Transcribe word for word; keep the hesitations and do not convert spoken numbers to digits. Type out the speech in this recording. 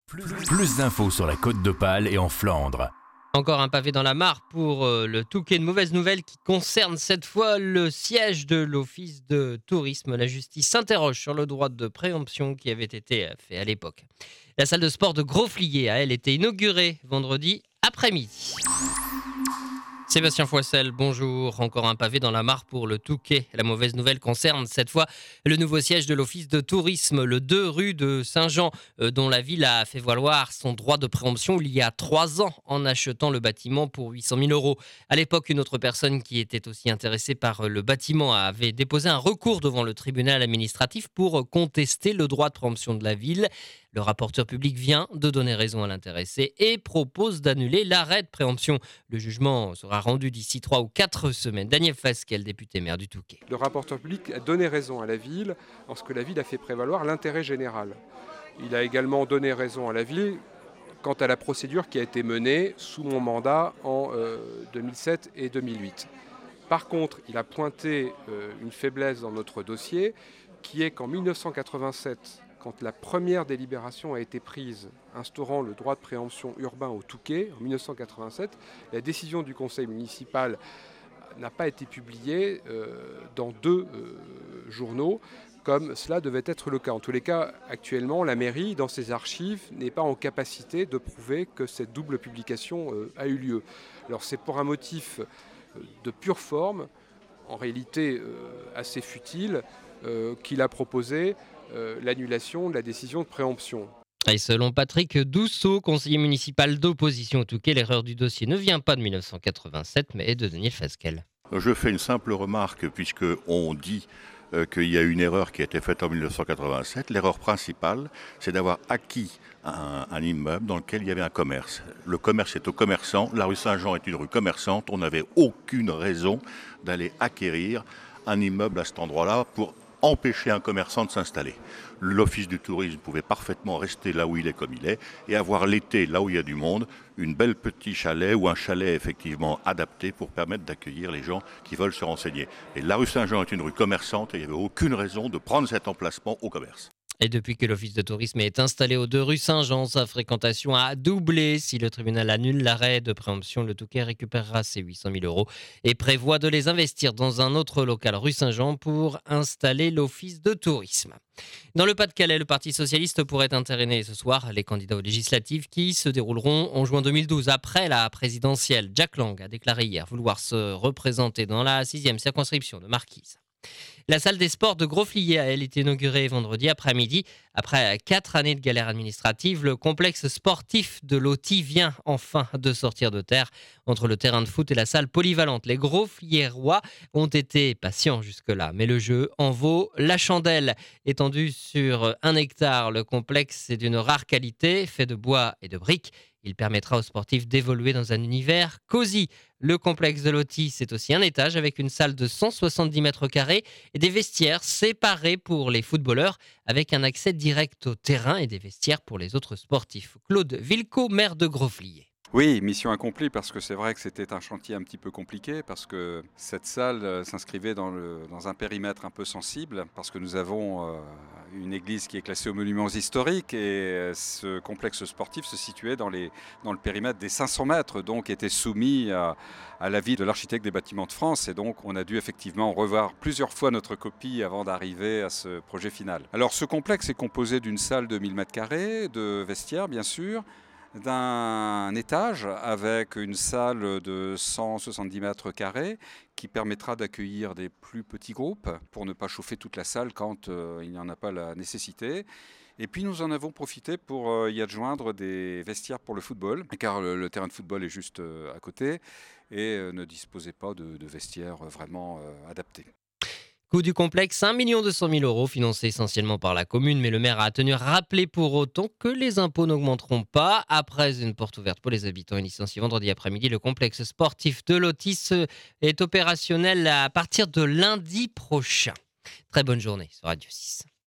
Plus, plus d'infos sur la Côte d'Opale et en Flandre. Encore un pavé dans la mare pour euh, le Touquet. De mauvaises nouvelles qui concernent cette fois le siège de l'Office de tourisme. La justice s'interroge sur le droit de préemption qui avait été fait à l'époque. La salle de sport de Grosflier a, elle, été inaugurée vendredi après-midi. Sébastien Foissel, bonjour. Encore un pavé dans la mare pour le Touquet. La mauvaise nouvelle concerne cette fois le nouveau siège de l'Office de tourisme, le deux rue de Saint-Jean, euh, dont la ville a fait valoir son droit de préemption il y a trois ans en achetant le bâtiment pour huit cent mille euros. À l'époque, une autre personne qui était aussi intéressée par le bâtiment avait déposé un recours devant le tribunal administratif pour contester le droit de préemption de la ville. Le rapporteur public vient de donner raison à l'intéressé et propose d'annuler l'arrêt de préemption. Le jugement sera rendu d'ici trois ou quatre semaines. Daniel Fasquelle, député maire du Touquet. Le rapporteur public a donné raison à la ville lorsque la ville a fait prévaloir l'intérêt général. Il a également donné raison à la ville quant à la procédure qui a été menée sous mon mandat en euh, deux mille sept et deux mille huit. Par contre, il a pointé euh, une faiblesse dans notre dossier qui est qu'en mille neuf cent quatre-vingt-sept, quand la première délibération a été prise instaurant le droit de préemption urbain au Touquet, en mille neuf cent quatre-vingt-sept, la décision du conseil municipal n'a pas été publiée euh, dans deux euh, journaux, comme cela devait être le cas. En tous les cas, actuellement, la mairie, dans ses archives, n'est pas en capacité de prouver que cette double publication euh, a eu lieu. Alors c'est pour un motif euh, de pure forme, en réalité euh, assez futile, euh, qu'il a proposé Euh, l'annulation de la décision de préemption. Et selon Patrick Dousseau, conseiller municipal d'opposition au Touquet, l'erreur du dossier ne vient pas de mille neuf cent quatre-vingt-sept, mais de Daniel Fasquelle. Je fais une simple remarque, puisqu'on dit euh, qu'il y a une erreur qui a été faite en mille neuf cent quatre-vingt-sept. L'erreur principale, c'est d'avoir acquis un, un immeuble dans lequel il y avait un commerce. Le commerce est aux commerçants, la rue Saint-Jean est une rue commerçante, on n'avait aucune raison d'aller acquérir un immeuble à cet endroit-là pour empêcher un commerçant de s'installer. L'Office du tourisme pouvait parfaitement rester là où il est comme il est et avoir l'été, là où il y a du monde, une belle petit chalet ou un chalet effectivement adapté pour permettre d'accueillir les gens qui veulent se renseigner. Et la rue Saint-Jean est une rue commerçante et il n'y avait aucune raison de prendre cet emplacement au commerce. Et depuis que l'Office de tourisme est installé aux deux rue Saint-Jean, sa fréquentation a doublé. Si le tribunal annule l'arrêt de préemption, le Touquet récupérera ses huit cent mille euros et prévoit de les investir dans un autre local rue Saint-Jean pour installer l'Office de tourisme. Dans le Pas-de-Calais, le Parti socialiste pourrait entériner ce soir les candidats aux législatives qui se dérouleront en juin deux mille douze, après la présidentielle. Jack Lang a déclaré hier vouloir se représenter dans la sixième circonscription de Marquise. La salle des sports de Grosflier a, elle, été inaugurée vendredi après-midi. Après quatre années de galère administrative, le complexe sportif de Loti vient enfin de sortir de terre. Entre le terrain de foot et la salle polyvalente, les Grosfliérois ont été patients jusque-là. Mais le jeu en vaut la chandelle. Étendu sur un hectare, le complexe est d'une rare qualité, fait de bois et de briques. Il permettra aux sportifs d'évoluer dans un univers cosy. Le complexe de Loti, c'est aussi un étage avec une salle de cent soixante-dix mètres carrés et des vestiaires séparés pour les footballeurs avec un accès direct au terrain et des vestiaires pour les autres sportifs. Claude Vilco, maire de Grosflier. Oui, mission accomplie parce que c'est vrai que c'était un chantier un petit peu compliqué parce que cette salle euh, s'inscrivait dans, le, dans un périmètre un peu sensible parce que nous avons euh, une église qui est classée aux monuments historiques et euh, ce complexe sportif se situait dans, les, dans le périmètre des cinq cents mètres, donc était soumis à, à l'avis de l'architecte des bâtiments de France et donc on a dû effectivement revoir plusieurs fois notre copie avant d'arriver à ce projet final. Alors ce complexe est composé d'une salle de mille mètres carrés, de vestiaires bien sûr, d'un étage avec une salle de cent soixante-dix mètres carrés qui permettra d'accueillir des plus petits groupes pour ne pas chauffer toute la salle quand euh, il n'y en a pas la nécessité. Et puis nous en avons profité pour euh, y adjoindre des vestiaires pour le football, car le, le terrain de football est juste euh, à côté et euh, ne disposait pas de, de vestiaires vraiment euh, adaptés. Coût du complexe, un million deux cent mille euros, financé essentiellement par la commune, mais le maire a tenu à rappeler pour autant que les impôts n'augmenteront pas. Après une porte ouverte pour les habitants et licenciés vendredi après-midi, le complexe sportif de Lotis est opérationnel à partir de lundi prochain. Très bonne journée sur Radio six.